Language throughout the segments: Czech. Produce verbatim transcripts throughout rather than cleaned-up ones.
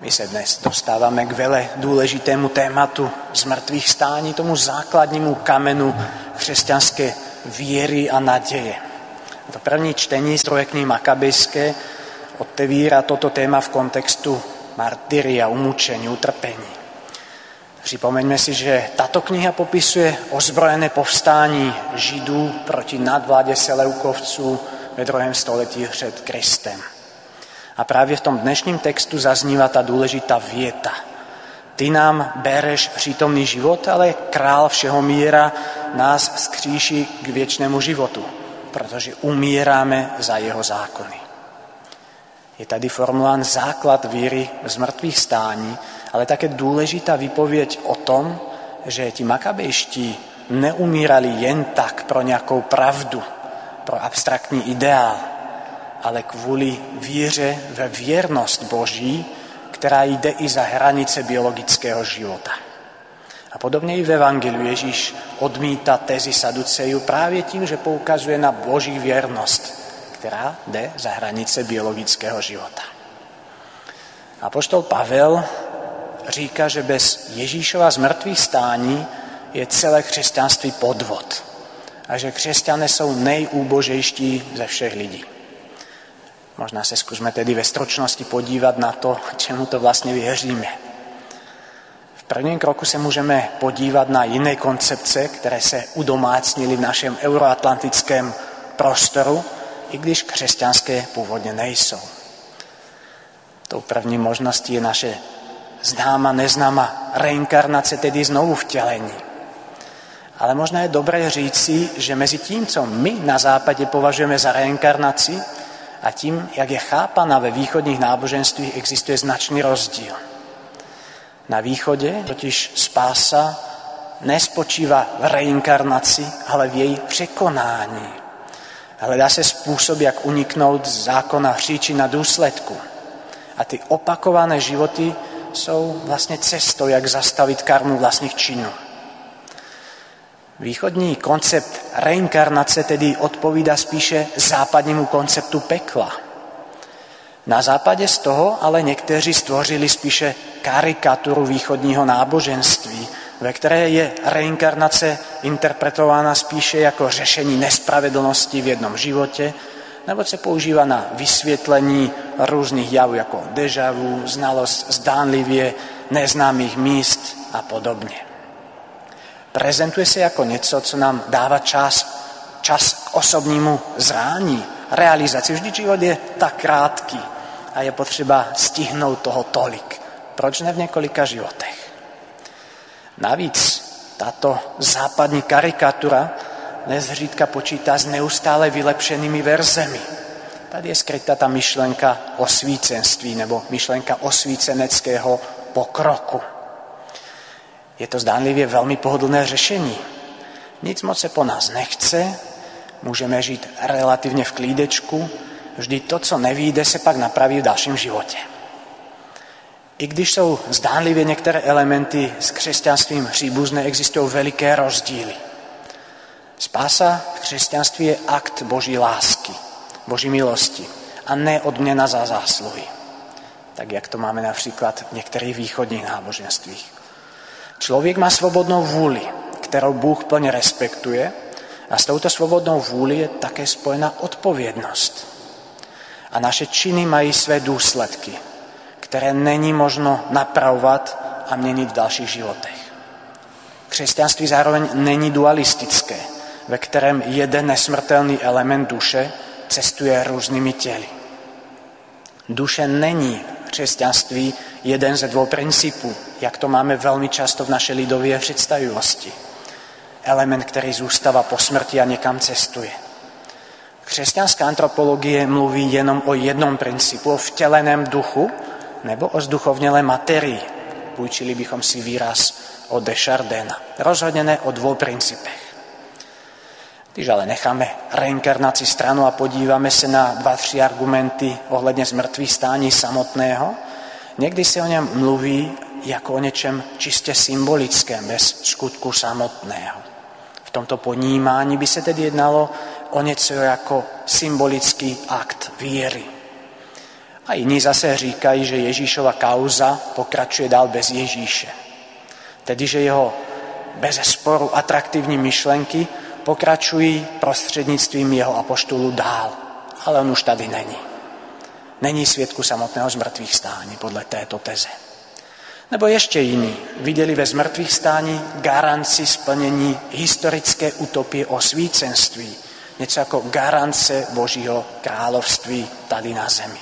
My se dnes dostáváme k vele důležitému tématu zmrtvých stání, tomu základnímu kamenu křesťanské víry a naděje. To první čtení z druhé knihy Makabejské otevírá toto téma v kontextu martyria, umučení, utrpení. Připomeňme si, že tato kniha popisuje ozbrojené povstání Židů proti nadvládě Seleukovců ve druhém století před Kristem. A právě v tom dnešním textu zaznívá ta důležitá věta. Ty nám bereš přítomný život, ale král všeho míra nás vzkříší k věčnému životu, protože umíráme za jeho zákony. Je tady formulován základ víry v zmrtvých stání, ale také důležitá výpověď o tom, že ti makabejští neumírali jen tak pro nějakou pravdu, pro abstraktní ideál, ale kvůli víře ve věrnost Boží, která jde i za hranice biologického života. A podobně i v Evangeliu Ježíš odmítá tezi Saducejů právě tím, že poukazuje na Boží věrnost, která jde za hranice biologického života. Apoštol Pavel říká, že bez Ježíšova zmrtvých stání je celé křesťanství podvod a že křesťané jsou nejúbožejští ze všech lidí. Možná se zkusme tedy ve stručnosti podívat na to, čemu to vlastně věříme. V prvním kroku se můžeme podívat na jiné koncepce, které se udomácnily v našem euroatlantickém prostoru, i když křesťanské původně nejsou. Tou první možností je naše známa, neznáma reinkarnace, tedy znovu vtělení. Ale možná je dobré říci, že mezi tím, co my na západě považujeme za reinkarnaci, a tím, jak je chápana ve východních náboženstvích, existuje značný rozdíl. Na východě totiž spása nespočívá v reinkarnaci, ale v její překonání. Hledá se způsob, jak uniknout z zákona příčin a důsledku. A ty opakované životy jsou vlastně cestou, jak zastavit karmu vlastních činů. Východní koncept reinkarnace tedy odpovídá spíše západnímu konceptu pekla. Na západě z toho ale někteří stvořili spíše karikaturu východního náboženství, ve které je reinkarnace interpretována spíše jako řešení nespravedlnosti v jednom životě, nebo se používá na vysvětlení různých javů jako déjà vu, znalost zdánlivě neznámých míst a podobně. Prezentuje se jako něco, co nám dává čas, čas k osobnímu zrání, realizaci. Vždyť život je tak krátký a je potřeba stihnout toho tolik. Proč ne v několika životech? Navíc tato západní karikatura nezřídka počítá s neustále vylepšenými verzemi. Tady je skryta ta myšlenka osvícenství nebo myšlenka osvíceneckého pokroku. Je to zdánlivě velmi pohodlné řešení. Nic moc se po nás nechce, můžeme žít relativně v klídečku, vždy to, co nevyjde, se pak napraví v dalším životě. I když jsou zdánlivě některé elementy s křesťanstvím příbuzné, existují veliké rozdíly. Spása v křesťanství je akt Boží lásky, Boží milosti a ne odměna za zásluhy. Tak jak to máme například v některých východních náboženstvích. Člověk má svobodnou vůli, kterou Bůh plně respektuje, a s touto svobodnou vůli je také spojena odpovědnost. A naše činy mají své důsledky, které není možno napravovat a měnit v dalších životech. Křesťanství zároveň není dualistické, ve kterém jeden nesmrtelný element duše cestuje různými těly. Duše není křesťanství jeden ze dvou principů, jak to máme velmi často v naší lidové představivosti. Element, který zůstává po smrti a někam cestuje. Křesťanská antropologie mluví jenom o jednom principu, o vtěleném duchu nebo o zduchovnělé materii. Půjčili bychom si výraz od Desjardins. Rozhodně ne o dvou principech. Když ale necháme reinkarnaci stranu a podíváme se na dva, tři argumenty ohledně zmrtvých stání samotného, někdy se o něm mluví jako o něčem čistě symbolickém, bez skutku samotného. V tomto ponímání by se tedy jednalo o něco jako symbolický akt víry. A jiní zase říkají, že Ježíšova kauza pokračuje dál bez Ježíše. Tedy, že jeho bezesporu atraktivní myšlenky pokračují prostřednictvím jeho apoštolů dál. Ale on už tady není. Není svědku samotného zmrtvých stání podle této teze. Nebo ještě jiní viděli ve zmrtvých stání garanci splnění historické utopie osvícenství. Něco jako garance Božího království tady na zemi.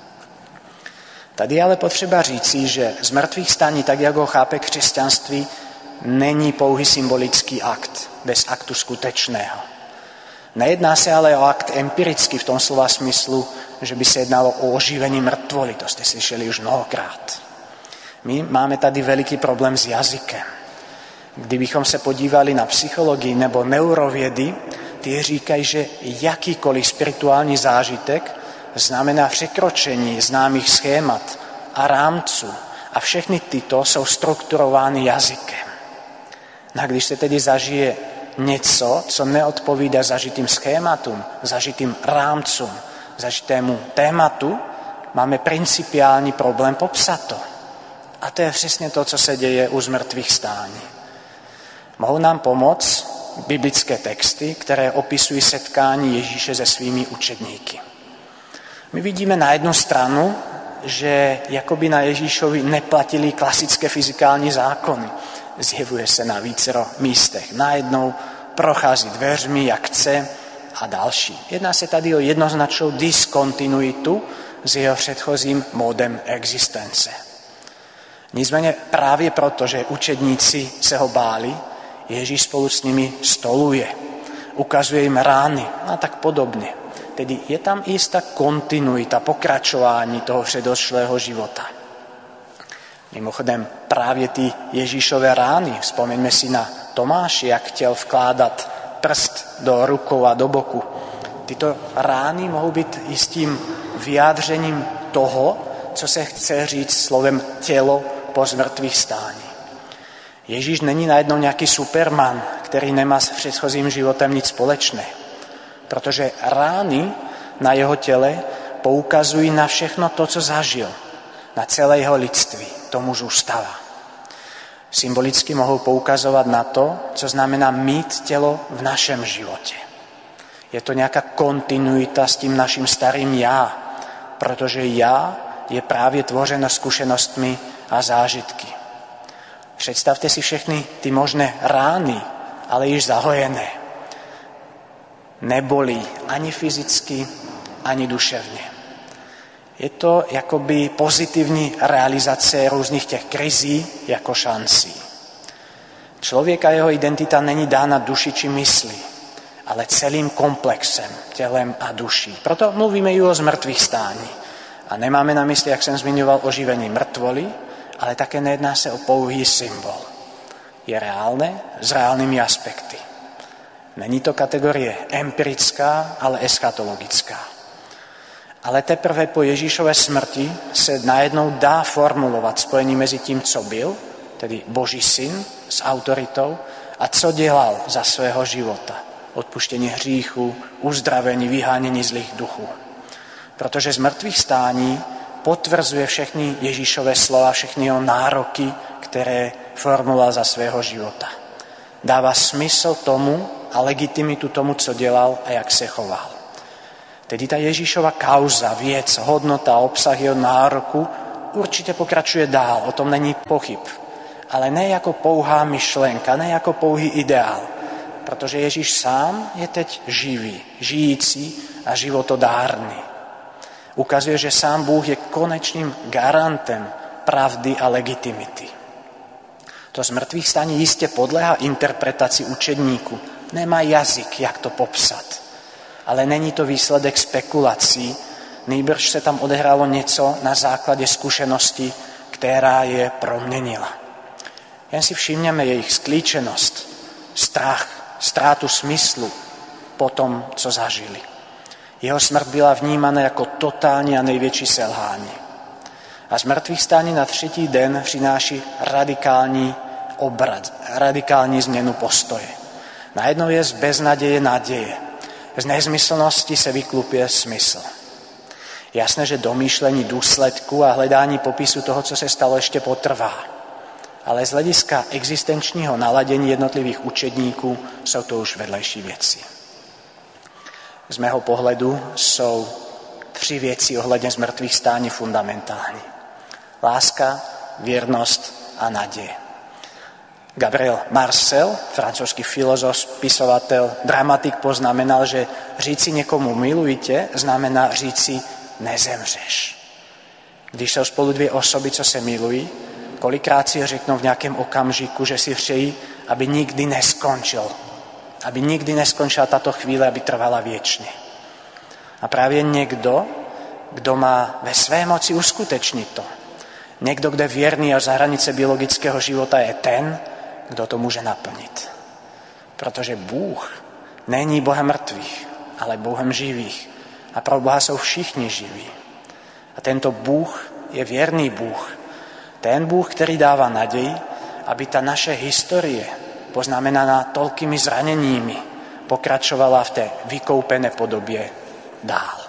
Tady je ale potřeba říci, že zmrtvých stání, tak jak ho chápe křesťanství, není pouhý symbolický akt bez aktu skutečného. Nejedná se ale o akt empirický v tom slova smyslu, že by se jednalo o oživení mrtvoly, to jste slyšeli už mnohokrát. My máme tady veliký problém s jazykem. Kdybychom se podívali na psychologii nebo neurovědy, ty říkají, že jakýkoliv spirituální zážitek znamená překročení známých schémat a rámců a všechny tyto jsou strukturovány jazykem. No a když se tedy zažije něco, co neodpovídá zažitým schématům, zažitým rámcům, zažitému tématu, máme principiální problém popsat to. A to je přesně to, co se děje u zmrtvých stání. Mohou nám pomoct biblické texty, které opisují setkání Ježíše se svými učedníky. My vidíme na jednu stranu, že jakoby na Ježíšovi neplatili klasické fyzikální zákony. Zjevuje se na vícero místech. Najednou prochází dveřmi, jak chce a další. Jedná se tady o jednoznačnou diskontinuitu s jeho předchozím modem existence. Nicméně právě proto, že učedníci se ho báli, Ježíš spolu s nimi stoluje, ukazuje jim rány a tak podobně. Tedy je tam jistá kontinuita, pokračování toho předešlého života. Mimochodem právě ty Ježíšové rány, vzpomeňme si na Tomáši, jak chtěl vkládat prst do rukou a do boku. Tyto rány mohou být jistým vyjádřením toho, co se chce říct slovem tělo po zmrtvých stání. Ježíš není najednou nějaký superman, který nemá s předchozím životem nic společného, protože rány na jeho těle poukazují na všechno to, co zažil, na celé jeho lidství, tomu zůstává. Symbolicky mohou poukazovat na to, co znamená mít tělo v našem životě. Je to nějaká kontinuita s tím naším starým já, protože já je právě tvořeno zkušenostmi a zážitky. Představte si všechny ty možné rány, ale již zahojené. Nebolí ani fyzicky, ani duševně. Je to jakoby pozitivní realizace různých těch krizí jako šancí. Člověk a jeho identita není dána duši či myslí, ale celým komplexem, tělem a duší. Proto mluvíme i o zmrtvých stání. A nemáme na mysli, jak jsem zmiňoval, oživení mrtvoly, ale také nejedná se o pouhý symbol. Je reálné s reálnými aspekty. Není to kategorie empirická, ale eschatologická. Ale teprve po Ježíšové smrti se najednou dá formulovat spojení mezi tím, co byl, tedy Boží syn s autoritou, a co dělal za svého života. Odpuštění hříchu, uzdravení, vyhánění zlých duchů. Protože z mrtvých stání potvrzuje všechny Ježíšové slova, všechny jeho nároky, které formuloval za svého života. Dává smysl tomu a legitimitu tomu, co dělal a jak se choval. Tedy ta Ježíšova kauza, věc, hodnota, obsah jeho nároku určitě pokračuje dál, o tom není pochyb. Ale ne jako pouhá myšlenka, ne jako pouhý ideál, protože Ježíš sám je teď živý, žijící a životodárný. Ukazuje, že sám Bůh je konečným garantem pravdy a legitimity. To zmrtvých stání jistě podléhá interpretaci učedníků. Nemá jazyk, jak to popsat. Ale není to výsledek spekulací, nýbrž se tam odehrálo něco na základě zkušenosti, která je proměnila. Jen si všimněme jejich sklíčenost, strach, ztrátu smyslu po tom, co zažili. Jeho smrt byla vnímána jako totální a největší selhání. A z mrtvých stání na třetí den přináší radikální obrat, radikální změnu postoje. Najednou je z beznaděje naděje. Z nezmyslnosti se vyklupuje smysl. Jasné, že domýšlení důsledku a hledání popisu toho, co se stalo, ještě potrvá. Ale z hlediska existenčního naladění jednotlivých učedníků jsou to už vedlejší věci. Z mého pohledu jsou tři věci ohledně zmrtvých stání fundamentální. Láska, věrnost a naděje. Gabriel Marcel, francouzský filozof, spisovatel, dramatik, poznamenal, že říci někomu miluji tě, znamená říci nezemřeš. Když jsou spolu dvě osoby, co se milují, kolikrát si řeknou v nějakém okamžiku, že si přejí, aby nikdy neskončil. Aby nikdy neskončila tato chvíle, aby trvala věčně. A právě někdo, kdo má ve své moci uskutečnit to, někdo, kdo je věrný až za hranice biologického života, je ten, kdo to může naplnit. Protože Bůh není Bohem mrtvých, ale Bohem živých. A pro Boha jsou všichni živí. A tento Bůh je věrný Bůh. Ten Bůh, který dává naději, aby ta naše historie, poznamenaná toľkými zraneními, pokračovala v té vykoupené podobě dál.